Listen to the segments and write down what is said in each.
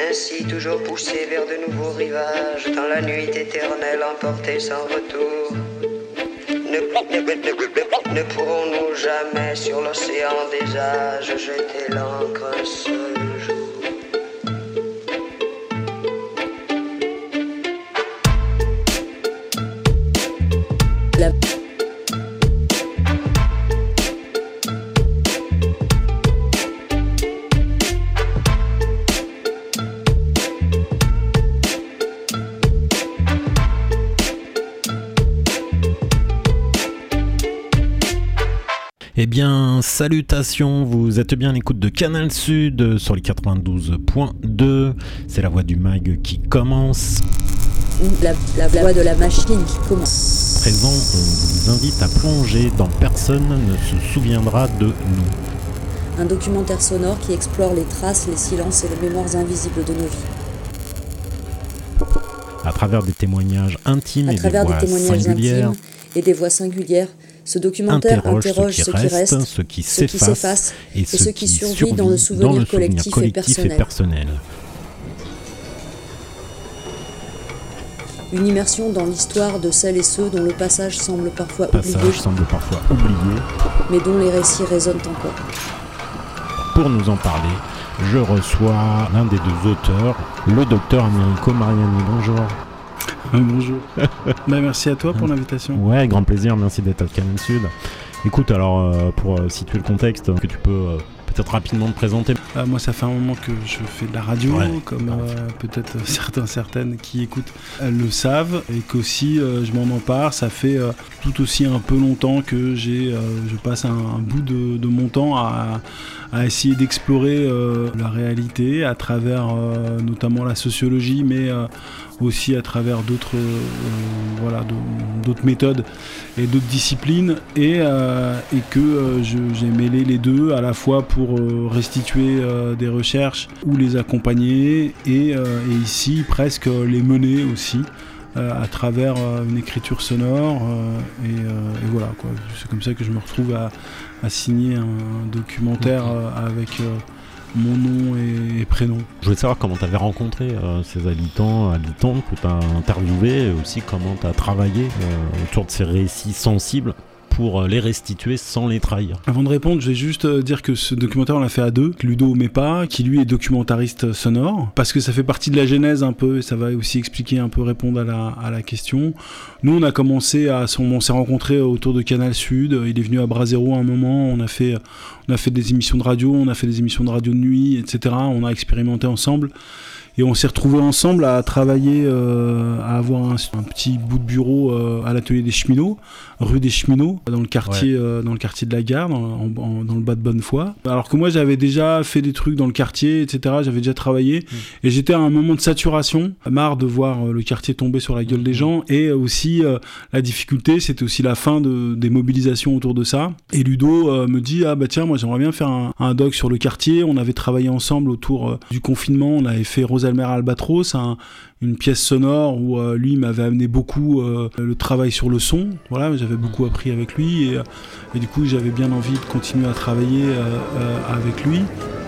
ainsi toujours poussé vers de nouveaux rivages, dans la nuit éternelle emportée sans retour. Ne pourrons-nous jamais sur l'océan des âges jeter l'ancre un seul jour? Eh bien, salutations, vous êtes bien à l'écoute de Canal Sud sur les 92.2. C'est la voix du mag qui commence. La voix de la machine qui commence. Présent, on vous invite à plonger dans Personne ne se souviendra de nous. Un documentaire sonore qui explore les traces, les silences et les mémoires invisibles de nos vies. À travers des témoignages intimes et des voix singulières, ce documentaire interroge ce qui reste, ce qui s'efface et ce qui survit dans le souvenir collectif et personnel. Une immersion dans l'histoire de celles et ceux dont le passage semble parfois oublié, mais dont les récits résonnent encore. Pour nous en parler, je reçois l'un des deux auteurs, le docteur Americo Mariani. Bonjour. Bonjour. Merci à toi pour l'invitation. Ouais, grand plaisir, merci d'être à Canal Sud. Écoute, alors pour situer le contexte, que tu peux peut-être rapidement te présenter. Moi, ça fait un moment que je fais de la radio, comme peut-être certaines qui écoutent le savent, et qu'aussi je m'en empare. Ça fait tout aussi un peu longtemps que je passe un bout de mon temps à essayer d'explorer la réalité à travers notamment la sociologie, mais aussi à travers d'autres méthodes et d'autres disciplines, et que j'ai mêlé les deux à la fois pour restituer des recherches ou les accompagner, et ici presque les mener aussi à travers une écriture sonore, et voilà quoi. C'est comme ça que je me retrouve à signer un documentaire avec mon nom et prénom. Je voulais savoir comment tu avais rencontré ces habitants que tu as interviewés, et aussi comment tu as travaillé autour de ces récits sensibles pour les restituer sans les trahir. Avant de répondre, je vais juste dire que ce documentaire, on l'a fait à deux. Ludo Mepa, qui lui est documentariste sonore, parce que ça fait partie de la genèse un peu, et ça va aussi expliquer un peu, répondre à la question. Nous, on a commencé on s'est rencontrés autour de Canal Sud. Il est venu à Brasero à un moment. On a fait des émissions de radio, on a fait des émissions de radio de nuit, etc. On a expérimenté ensemble. Et on s'est retrouvés ensemble à travailler, à avoir un petit bout de bureau à l'atelier des cheminots, rue des cheminots, dans le quartier de la gare, dans le bas de Bonnefoy. Alors que moi, j'avais déjà fait des trucs dans le quartier, etc. J'avais déjà travaillé. Et j'étais à un moment de saturation, marre de voir le quartier tomber sur la gueule des gens. Et aussi, la difficulté, c'était aussi la fin des mobilisations autour de ça. Et Ludo me dit, tiens, moi, j'aimerais bien faire un doc sur le quartier. On avait travaillé ensemble autour du confinement. On avait fait Rosalmer Albatros, une pièce sonore où lui m'avait amené beaucoup le travail sur le son. Voilà, j'avais beaucoup appris avec lui, et du coup j'avais bien envie de continuer à travailler avec lui.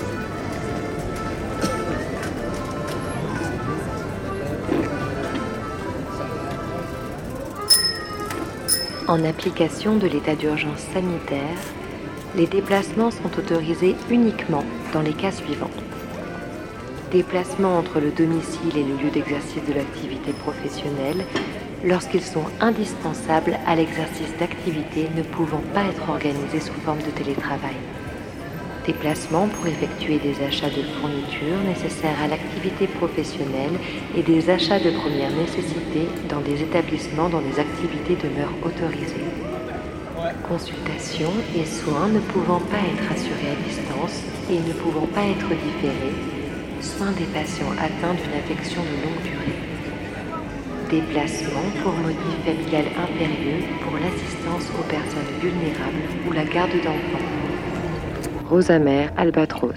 En application de l'état d'urgence sanitaire, les déplacements sont autorisés uniquement dans les cas suivants. Déplacement entre le domicile et le lieu d'exercice de l'activité professionnelle lorsqu'ils sont indispensables à l'exercice d'activités ne pouvant pas être organisées sous forme de télétravail. Déplacement pour effectuer des achats de fournitures nécessaires à l'activité professionnelle et des achats de première nécessité dans des établissements dont les activités demeurent autorisées. Consultations et soins ne pouvant pas être assurés à distance et ne pouvant pas être différés. Soins des patients atteints d'une affection de longue durée. Déplacement pour motif familial impérieux pour l'assistance aux personnes vulnérables ou la garde d'enfants. Rosalmer Albatros.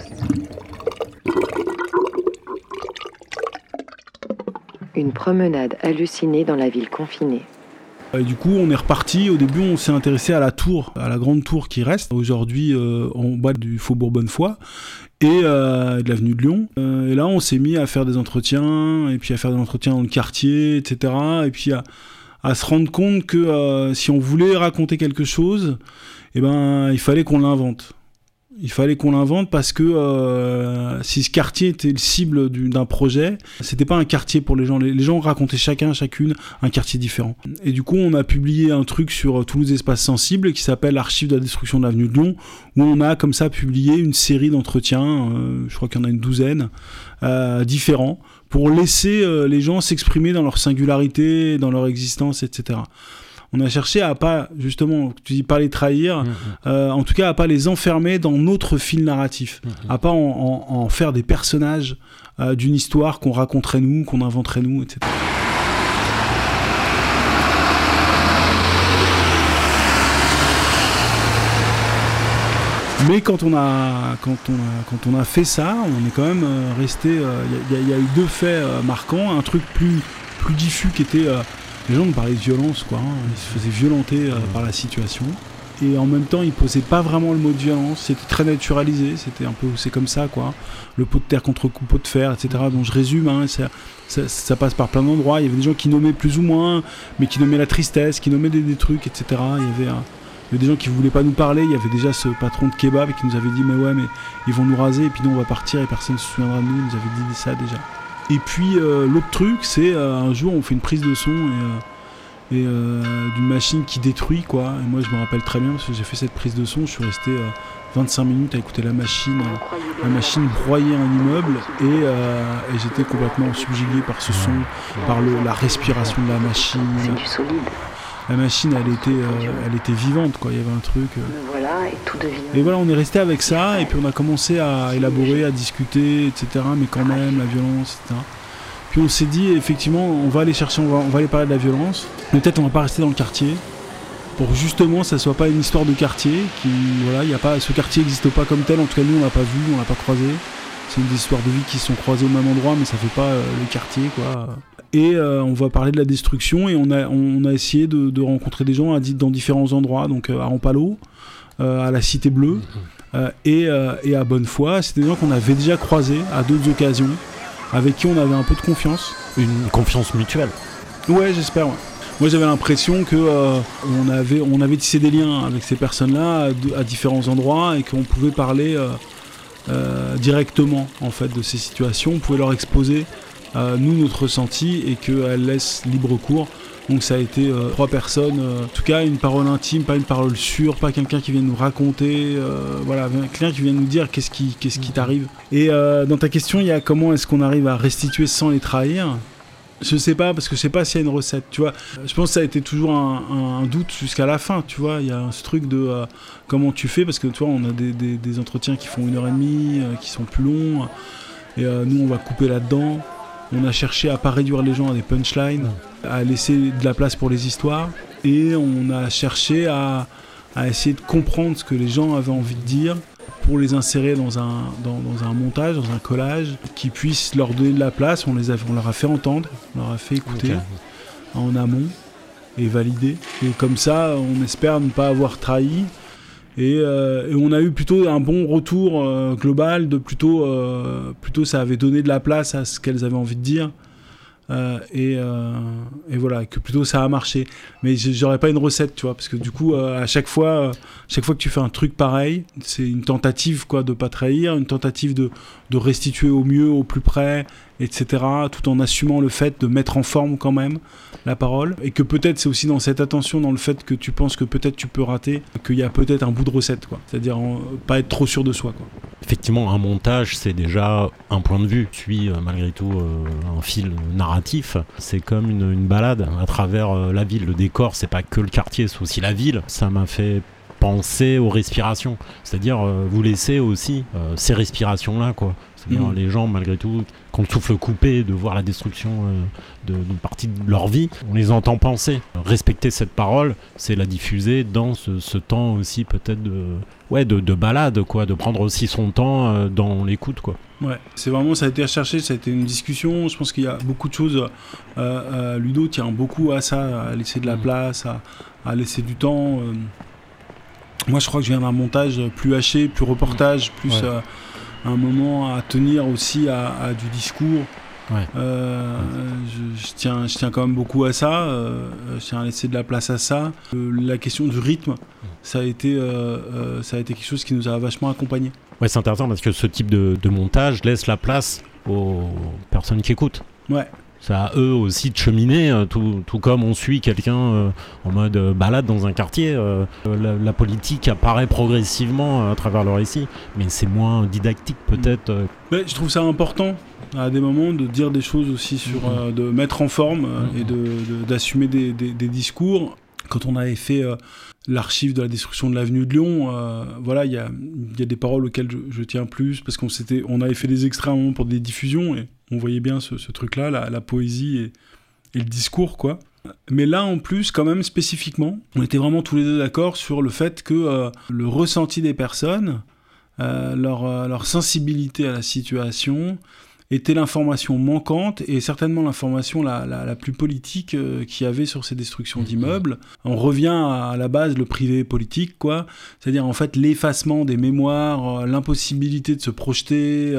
Une promenade hallucinée dans la ville confinée. Et du coup, on est reparti. Au début, on s'est intéressé à la tour, à la grande tour qui reste aujourd'hui en bas du faubourg Bonnefoy. et de l'avenue de Lyon. Et là, on s'est mis à faire des entretiens, et puis à faire des entretiens dans le quartier, etc. Et puis à se rendre compte que si on voulait raconter quelque chose, eh ben, il fallait qu'on l'invente. Il fallait qu'on l'invente parce que si ce quartier était le cible d'un projet, c'était pas un quartier pour les gens. Les gens racontaient chacune un quartier différent. Et du coup, on a publié un truc sur Toulouse Espace Sensible qui s'appelle Archives de la destruction de l'avenue de Lyon, où on a comme ça publié une série d'entretiens, je crois qu'il y en a une douzaine, différents, pour laisser les gens s'exprimer dans leur singularité, dans leur existence, etc. On a cherché à pas, justement, tu dis pas les trahir, en tout cas à pas les enfermer dans notre fil narratif, à pas en faire des personnages d'une histoire qu'on raconterait nous, qu'on inventerait nous, etc. Mais quand on a fait ça, on est quand même resté. Il y a eu deux faits marquants, un truc plus diffus qui était. Les gens nous parlaient de violence, quoi. Ils se faisaient violenter par la situation. Et en même temps, ils posaient pas vraiment le mot de violence. C'était très naturalisé. C'est comme ça, quoi. Le pot de terre contre le pot de fer, etc. Donc je résume, ça passe par plein d'endroits. Il y avait des gens qui nommaient plus ou moins, mais qui nommaient la tristesse, qui nommaient des trucs, etc. Il y avait des gens qui voulaient pas nous parler. Il y avait déjà ce patron de kebab qui nous avait dit mais ils vont nous raser et puis nous on va partir et personne ne se souviendra de nous. Il nous avait dit ça déjà. Et puis l'autre truc, c'est un jour on fait une prise de son et d'une machine qui détruit, quoi. Et moi je me rappelle très bien parce que j'ai fait cette prise de son, je suis resté 25 minutes à écouter la machine broyer un immeuble et j'étais complètement subjugué par ce son, par la respiration de la machine. C'est du solide. La machine, elle était vivante, quoi. Il y avait un truc. Voilà, et tout devient. Et voilà, on est resté avec ça, et puis on a commencé à élaborer, à discuter, etc. Mais quand même, la violence, etc. Puis on s'est dit, effectivement, on va aller parler de la violence. Mais peut-être on va pas rester dans le quartier, pour justement, ça soit pas une histoire de quartier. Ce quartier n'existe pas comme tel. En tout cas, nous, on l'a pas vu, on l'a pas croisé. C'est une des histoires de vie qui se sont croisées au même endroit, mais ça fait pas le quartier, quoi. Et on va parler de la destruction et on a essayé de rencontrer des gens dans différents endroits, donc à Rampalo, à la Cité Bleue et à Bonnefoy. C'était des gens qu'on avait déjà croisés à d'autres occasions, avec qui on avait un peu de confiance. Une confiance mutuelle. Ouais, j'espère, ouais. Moi j'avais l'impression que on avait tissé des liens avec ces personnes-là à différents endroits et qu'on pouvait parler directement en fait de ces situations, on pouvait leur exposer nous notre ressenti et qu'elles laissent libre cours. Donc ça a été 3 personnes, en tout cas une parole intime, pas une parole sûre, pas quelqu'un qui vient nous raconter, quelqu'un qui vient nous dire qu'est-ce qui t'arrive. Et dans ta question, il y a comment est-ce qu'on arrive à restituer sans les trahir. Je sais pas, parce que je sais pas s'il y a une recette, tu vois. Je pense que ça a été toujours un doute jusqu'à la fin, tu vois. Il y a ce truc de comment tu fais, parce que tu vois, on a des entretiens qui font 1h30, qui sont plus longs, et nous on va couper là-dedans. On a cherché à pas réduire les gens à des punchlines, à laisser de la place pour les histoires, et on a cherché à essayer de comprendre ce que les gens avaient envie de dire pour les insérer dans un montage, dans un collage qui puisse leur donner de la place. On leur a fait entendre, on leur a fait écouter en amont et valider. Et comme ça, on espère ne pas avoir trahi. Et on a eu plutôt un bon retour global de plutôt ça avait donné de la place à ce qu'elles avaient envie de dire. Et voilà, que plutôt ça a marché. Mais j'aurais pas une recette, tu vois, parce que du coup à chaque fois que tu fais un truc pareil, c'est une tentative, quoi, de pas trahir, une tentative de restituer au mieux, au plus près, etc., tout en assumant le fait de mettre en forme quand même la parole, et que peut-être c'est aussi dans cette attention, dans le fait que tu penses que peut-être tu peux rater, qu'il y a peut-être un bout de recette, quoi. C'est-à-dire pas être trop sûr de soi, quoi. Effectivement, un montage, c'est déjà un point de vue. Suit malgré tout un fil narratif. C'est comme une balade à travers la ville. Le décor, c'est pas que le quartier, c'est aussi la ville. Ça m'a fait penser aux respirations. C'est-à-dire, vous laissez aussi ces respirations-là, quoi. C'est-à-dire les gens, malgré tout, quand le souffle coupé, de voir la destruction d'une partie de leur vie, on les entend penser. Respecter cette parole, c'est la diffuser dans ce temps aussi peut-être de balade, quoi, de prendre aussi son temps dans l'écoute, quoi. Ouais, c'est vraiment, ça a été recherché, ça a été une discussion. Je pense qu'il y a beaucoup de choses. Ludo tient beaucoup à ça, à laisser de la place, à laisser du temps. Moi, je crois que je viens d'un montage plus haché, plus reportage, plus... un moment à tenir aussi à du discours. Ouais. Je tiens quand même beaucoup à ça. Je tiens à laisser de la place à ça. La question du rythme, ça a été quelque chose qui nous a vachement accompagnés. Ouais, c'est intéressant parce que ce type de montage laisse la place aux personnes qui écoutent. Ouais. C'est à eux aussi de cheminer, tout comme on suit quelqu'un en mode balade dans un quartier. La politique apparaît progressivement à travers le récit, mais c'est moins didactique peut-être. Ouais, je trouve ça important à des moments de dire des choses aussi sur, de mettre en forme et d'assumer des discours. Quand on avait fait l'archive de la destruction de l'avenue de Lyon, voilà, il y a des paroles auxquelles je tiens plus, parce on avait fait des extraits à un moment pour des diffusions, et on voyait bien ce truc-là, la poésie et le discours, quoi. Mais là, en plus, quand même, spécifiquement, on était vraiment tous les deux d'accord sur le fait que le ressenti des personnes, leur sensibilité à la situation, était l'information manquante et certainement l'information la plus politique qu'il y avait sur ces destructions d'immeubles. On revient à la base, le privé politique, quoi. C'est-à-dire, en fait, l'effacement des mémoires, l'impossibilité de se projeter,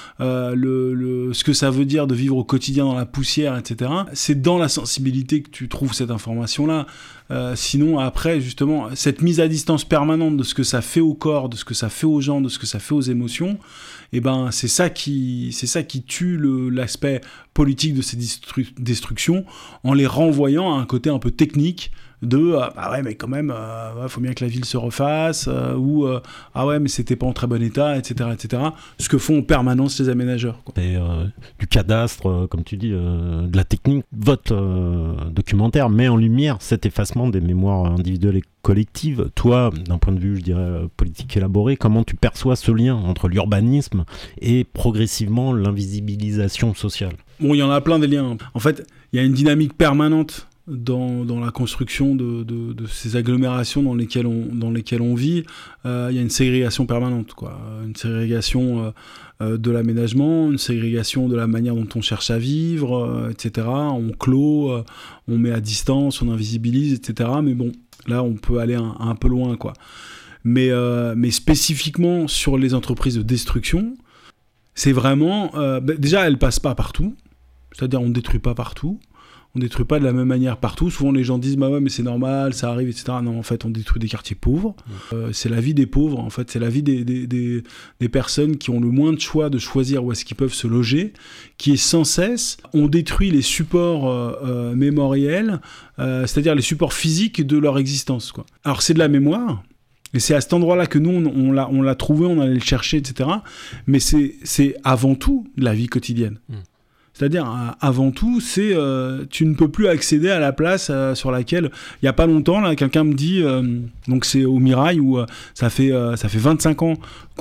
ce que ça veut dire de vivre au quotidien dans la poussière, etc. C'est dans la sensibilité que tu trouves cette information-là. Sinon, après, justement, cette mise à distance permanente de ce que ça fait au corps, de ce que ça fait aux gens, de ce que ça fait aux émotions, et ben, c'est ça qui tue l'aspect politique de ces destructions, en les renvoyant à un côté un peu technique de bah ouais, mais quand même faut bien que la ville se refasse, ou ah ouais, mais c'était pas en très bon état, etc., ce que font en permanence les aménageurs, quoi. Et du cadastre, comme tu dis, de la technique. Votre documentaire met en lumière cet effacement des mémoires individuelles et collectives. Toi, d'un point de vue, je dirais, politique élaboré, comment tu perçois ce lien entre l'urbanisme et progressivement l'invisibilisation sociale ? Bon, il y en a plein des liens. En fait, il y a une dynamique permanente dans la construction de ces agglomérations dans lesquelles on vit. Il y a une ségrégation permanente, quoi. Une ségrégation de l'aménagement, une ségrégation de la manière dont on cherche à vivre, etc. On clôt, on met à distance, on invisibilise, etc. Mais bon, là, on peut aller un peu loin, quoi. Mais spécifiquement sur les entreprises de destruction, c'est vraiment... déjà, elles passent pas partout. C'est-à-dire, on ne détruit pas partout. On ne détruit pas de la même manière partout. Souvent, les gens disent bah ouais, mais c'est normal, ça arrive, etc. Non, en fait, on détruit des quartiers pauvres. C'est la vie des pauvres, en fait. C'est la vie des personnes qui ont le moins de choix de choisir où est-ce qu'ils peuvent se loger, qui est sans cesse. On détruit les supports mémoriels, c'est-à-dire les supports physiques de leur existence, quoi. Alors, c'est de la mémoire. Et c'est à cet endroit-là que nous, on l'a trouvé, on allait le chercher, etc. Mais c'est avant tout la vie quotidienne. C'est-à-dire, avant tout, tu ne peux plus accéder à la place sur laquelle, il n'y a pas longtemps, là, quelqu'un me dit, donc c'est au Mirail, où ça fait 25 ans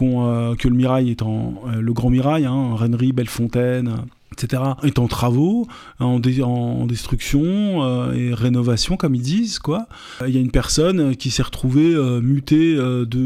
que le Mirail est le Grand Mirail, hein, Rennery, Bellefontaine, etc., est en travaux, en destruction et rénovation, comme ils disent, quoi. Il y a une personne qui s'est retrouvée mutée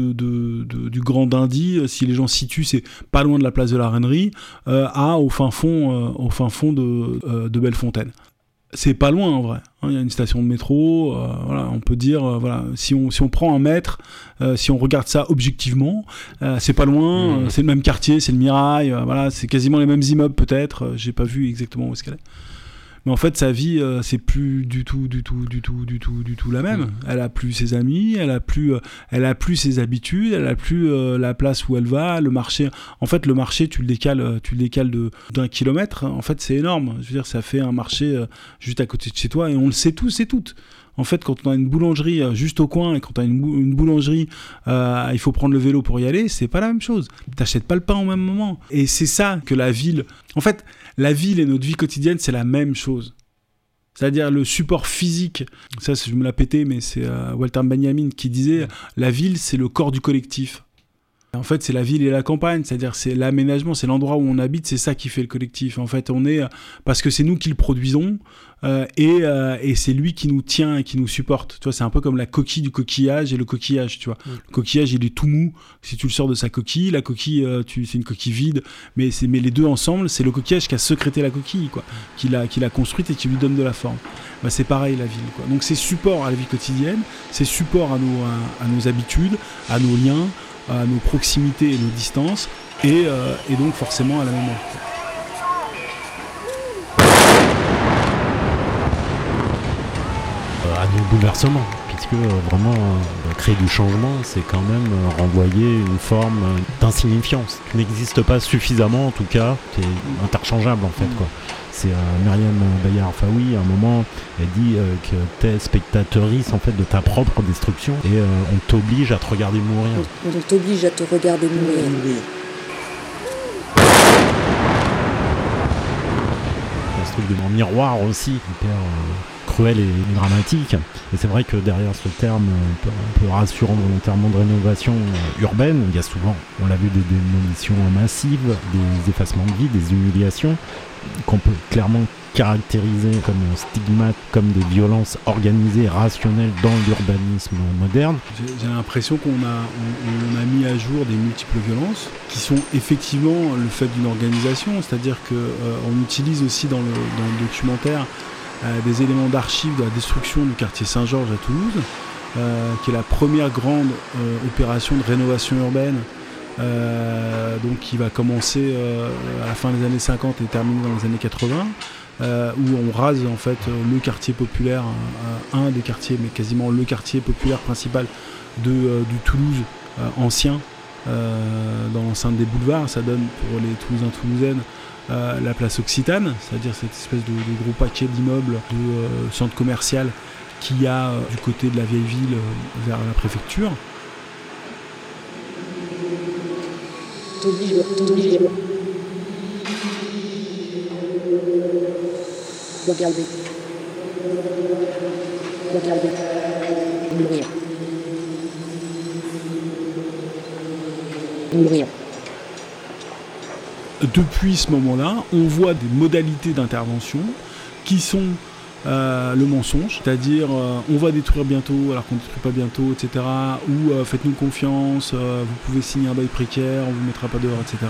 du Grand Dindy, si les gens situent, c'est pas loin de la place de la Rennery, au fin fond de Bellefontaine. C'est pas loin, en vrai. Il y a une station de métro, voilà, on peut dire, voilà, si on prend un mètre, si on regarde ça objectivement, c'est pas loin, c'est le même quartier, c'est le Mirail, voilà, c'est quasiment les mêmes immeubles peut-être, j'ai pas vu exactement où est-ce qu'elle est. Mais en fait, sa vie, c'est plus du tout la même. Elle a plus ses amis, elle a plus ses habitudes, elle a plus la place où elle va, le marché. En fait, le marché, tu le décales d'un kilomètre. En fait, c'est énorme. Je veux dire, ça fait un marché juste à côté de chez toi, et on le sait tous et toutes. En fait, quand on a une boulangerie juste au coin et quand on a une boulangerie, il faut prendre le vélo pour y aller, c'est pas la même chose. T'achètes pas le pain au même moment. Et c'est ça que la ville... En fait, la ville et notre vie quotidienne, c'est la même chose. C'est-à-dire le support physique, ça je me l'ai pété, mais c'est Walter Benjamin qui disait « La ville, c'est le corps du collectif ». En fait, c'est la ville et la campagne, c'est-à-dire c'est l'aménagement, c'est l'endroit où on habite, c'est ça qui fait le collectif. En fait, on est parce que c'est nous qui le produisons et c'est lui qui nous tient et qui nous supporte. Tu vois, c'est un peu comme la coquille du coquillage et le coquillage. Tu vois, le coquillage il est tout mou. Si tu le sors de sa coquille, la coquille, c'est une coquille vide, mais les deux ensemble, c'est le coquillage qui a sécrété la coquille, quoi, qui l'a construite et qui lui donne de la forme. Bah, c'est pareil la ville, quoi. Donc c'est support à la vie quotidienne, c'est support à nos habitudes, à nos liens. à nos proximités et nos distances, et donc forcément à la mémoire. À nos bouleversements, puisque vraiment créer du changement, c'est quand même renvoyer une forme d'insignifiance. Tu n'existes pas suffisamment, en tout cas, tu es interchangeable en fait, quoi. C'est Myriam Bayard-Faoui, à un moment, elle dit que t'es spectatrice en fait de ta propre destruction et on t'oblige à te regarder mourir. On t'oblige à te regarder mourir. Ce truc de miroir aussi, hyper cruel et dramatique. Et c'est vrai que derrière ce terme un peu rassurant volontairement de rénovation urbaine, il y a souvent, on l'a vu, des démolitions massives, des effacements de vie, des humiliations, qu'on peut clairement caractériser comme stigmates, comme des violences organisées et rationnelles dans l'urbanisme moderne. J'ai l'impression qu'on a mis à jour des multiples violences qui sont effectivement le fait d'une organisation, c'est-à-dire qu'on utilise aussi dans le documentaire des éléments d'archives de la destruction du quartier Saint-Georges à Toulouse, qui est la première grande opération de rénovation urbaine, donc qui va commencer à la fin des années 50 et terminer dans les années 80, où on rase en fait le quartier populaire, un des quartiers, mais quasiment le quartier populaire principal du Toulouse ancien, dans l'enceinte des boulevards. Ça donne pour les Toulousains-Toulousaines la place Occitane, c'est-à-dire cette espèce de gros paquet d'immeubles, de centre commercial qu'il y a du côté de la vieille ville vers la préfecture. Regardez. Mourir. Depuis ce moment-là, on voit des modalités d'intervention qui sont le mensonge, c'est-à-dire on va détruire bientôt alors qu'on ne détruit pas bientôt, etc. Ou faites-nous confiance, vous pouvez signer un bail précaire, on ne vous mettra pas dehors, etc.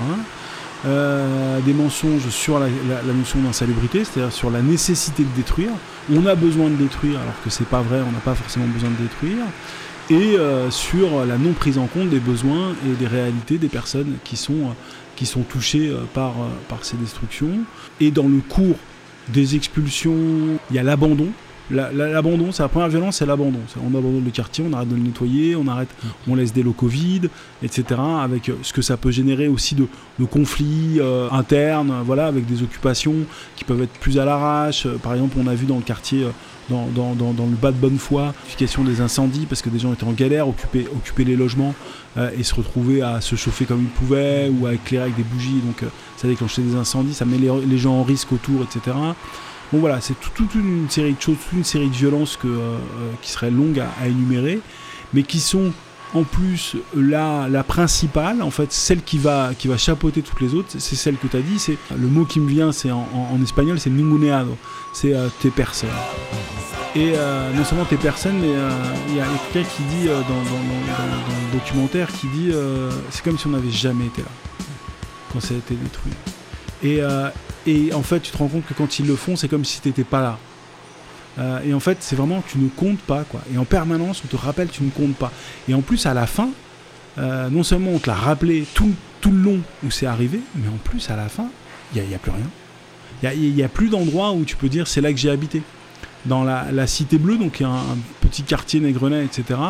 Des mensonges sur la notion d'insalubrité, c'est-à-dire sur la nécessité de détruire. On a besoin de détruire alors que c'est pas vrai, on n'a pas forcément besoin de détruire. Et sur la non prise en compte des besoins et des réalités des personnes qui sont touchées par ces destructions. Et dans le cours des expulsions, il y a l'abandon. L'abandon, c'est la première violence, c'est l'abandon. On abandonne le quartier, on arrête de le nettoyer, on laisse des locaux vides, etc. Avec ce que ça peut générer aussi de conflits internes, voilà, avec des occupations qui peuvent être plus à l'arrache. Par exemple, on a vu dans le quartier, dans le bas de Bonnefoy, l'utilisation des incendies, parce que des gens étaient en galère, occuper les logements et se retrouver à se chauffer comme ils pouvaient ou à éclairer avec des bougies. Donc ça déclenchait des incendies, ça met les gens en risque autour, etc. Bon voilà, c'est toute une série de choses, toute une série de violences qui seraient longues à énumérer, mais qui sont en plus la principale, en fait, celle qui va chapeauter toutes les autres, c'est celle que tu as dit, c'est le mot qui me vient, c'est en espagnol, c'est ninguneado, c'est tes personnes. Et non seulement tes personnes, mais il y a quelqu'un qui dit dans le documentaire, qui dit c'est comme si on n'avait jamais été là quand ça a été détruit. Et en fait, tu te rends compte que quand ils le font, c'est comme si tu n'étais pas là. Et en fait, c'est vraiment, tu ne comptes pas, quoi. Et en permanence, on te rappelle, tu ne comptes pas. Et en plus, à la fin, non seulement on te l'a rappelé tout le long où c'est arrivé, mais en plus, à la fin, il n'y a plus rien. Il n'y a plus d'endroit où tu peux dire, c'est là que j'ai habité. Dans la Cité Bleue, donc un petit quartier Nègrenais, etc.,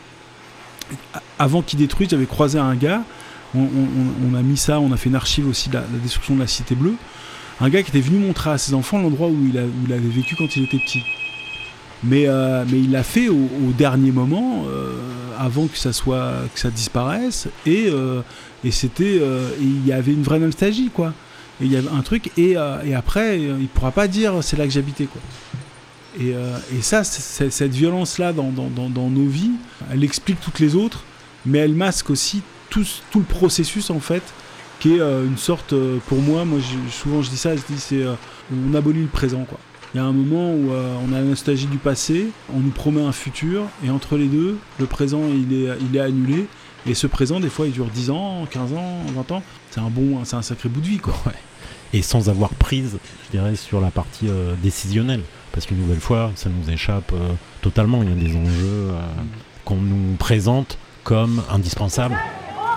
avant qu'ils détruisent, j'avais croisé un gars, on a mis ça, on a fait une archive aussi de la destruction de la Cité Bleue, un gars qui était venu montrer à ses enfants l'endroit où il avait vécu quand il était petit. Mais il l'a fait au dernier moment, avant que ça disparaisse, et c'était, il y avait une vraie nostalgie, quoi. Et il y avait un truc, et après, il pourra pas dire c'est là que j'habitais, quoi. Et ça, cette violence-là dans nos vies, elle explique toutes les autres, mais elle masque aussi tout le processus, en fait, qui est une sorte, pour moi souvent je dis ça, c'est on abolit le présent, quoi. Il y a un moment où on a la nostalgie du passé, on nous promet un futur, et entre les deux, le présent il est annulé, et ce présent des fois il dure 10 ans, 15 ans, 20 ans, c'est un sacré bout de vie, quoi. Ouais. Et sans avoir prise, je dirais, sur la partie décisionnelle, parce qu'une nouvelle fois, ça nous échappe totalement, il y a des enjeux qu'on nous présente comme indispensables.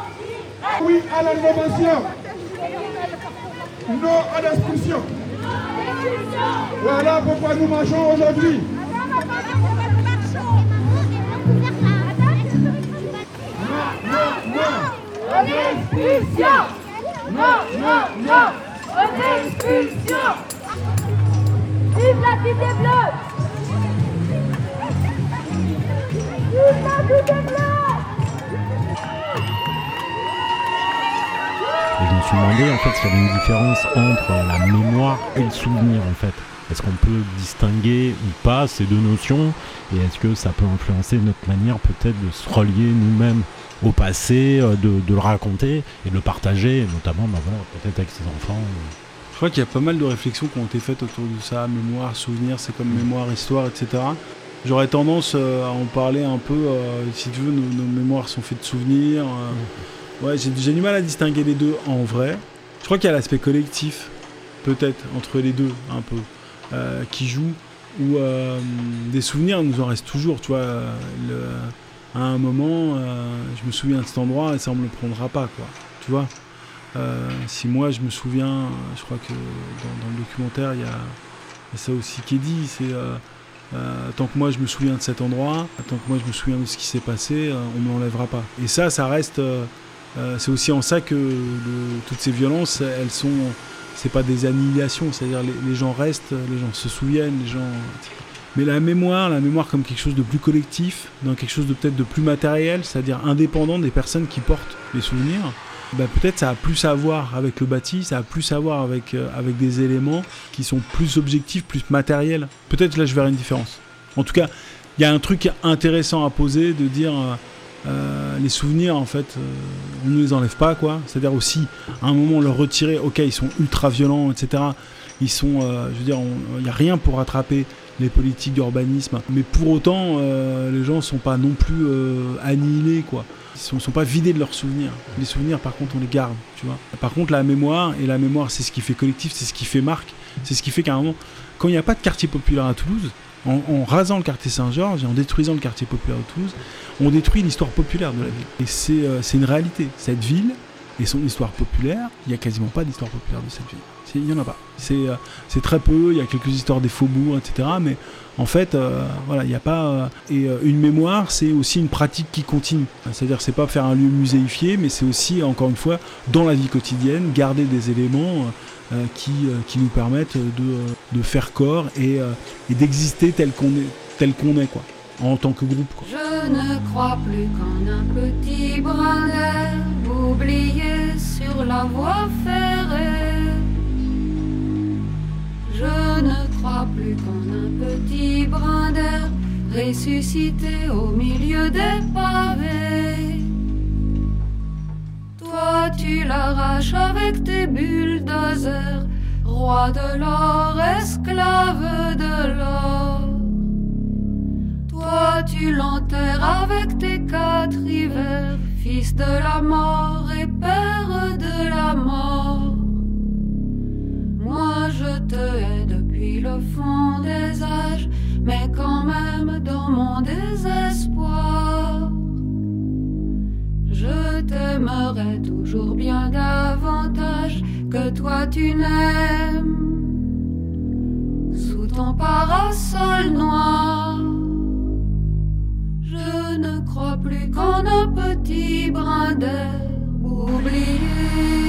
Oui à l'innovation. Non à l'expulsion. Voilà pourquoi nous marchons aujourd'hui. Non, expulsion! Non, expulsion! Vive la cité bleue! Vive la cité bleue! Et je me suis demandé en fait s'il y avait une différence entre la mémoire et le souvenir en fait. Est-ce qu'on peut distinguer ou pas ces deux notions et est-ce que ça peut influencer notre manière peut-être de se relier nous-mêmes au passé, de le raconter et de le partager, notamment peut-être avec ses enfants. Je crois qu'il y a pas mal de réflexions qui ont été faites autour de ça, mémoire, souvenir, c'est comme mémoire, histoire, etc. J'aurais tendance à en parler un peu, si tu veux, nos mémoires sont faites de souvenirs. Ouais, j'ai du mal à distinguer les deux en vrai. Je crois qu'il y a l'aspect collectif, peut-être, entre les deux, un peu, qui joue, où des souvenirs nous en restent toujours, tu vois. À un moment, je me souviens de cet endroit et ça ne me le prendra pas, quoi. Tu vois, si moi je me souviens, je crois que dans le documentaire, il y a ça aussi qui est dit, c'est tant que moi je me souviens de cet endroit, tant que moi je me souviens de ce qui s'est passé, on ne me l'enlèvera pas. Et ça reste, c'est aussi en ça que toutes ces violences, elles sont, c'est pas des annihilations, c'est-à-dire les gens restent, les gens se souviennent, les gens... Mais la mémoire comme quelque chose de plus collectif, dans quelque chose de peut-être de plus matériel, c'est-à-dire indépendant des personnes qui portent les souvenirs, peut-être ça a plus à voir avec le bâti, ça a plus à voir avec des éléments qui sont plus objectifs, plus matériels. Peut-être là je verrai une différence. En tout cas, il y a un truc intéressant à poser, de dire les souvenirs en fait, on ne les enlève pas, quoi. C'est-à-dire aussi, à un moment leur retirer, ok, ils sont ultra violents, etc. Ils sont, je veux dire, il n'y a rien pour rattraper les politiques d'urbanisme, mais pour autant les gens sont pas non plus annihilés, quoi. Ils sont pas vidés de leurs souvenirs. Les souvenirs par contre on les garde, tu vois. Par contre la mémoire c'est ce qui fait collectif, c'est ce qui fait marque, c'est ce qui fait qu'à un moment, quand il n'y a pas de quartier populaire à Toulouse, en rasant le quartier Saint-Georges et en détruisant le quartier populaire de Toulouse, on détruit l'histoire populaire de la ville. Et c'est une réalité. Cette ville et son histoire populaire, il n'y a quasiment pas d'histoire populaire de cette ville. Il n'y en a pas. C'est très peu, il y a quelques histoires des faubourgs, etc. Mais en fait, voilà, il n'y a pas... et une mémoire, c'est aussi une pratique qui continue. C'est-à-dire, c'est pas faire un lieu muséifié, mais c'est aussi, encore une fois, dans la vie quotidienne, garder des éléments qui nous permettent de faire corps et d'exister tel qu'on est, quoi, en tant que groupe, quoi. Je ne crois plus qu'en un petit brin d'herbe oublié sur la voie ferrée. Je ne crois plus qu'en un petit brin d'herbe ressuscité au milieu des pavés. Toi tu l'arraches avec tes bulldozers, roi de l'or, esclave de l'or. Toi tu l'enterres avec tes 4 hivers, fils de la mort et père de la mort. Moi je te hais depuis le fond des âges, mais quand même dans mon désespoir, je t'aimerai toujours bien davantage que toi tu n'aimes. Sous ton parasol noir, je ne crois plus qu'en un petit brin d'herbe oublié.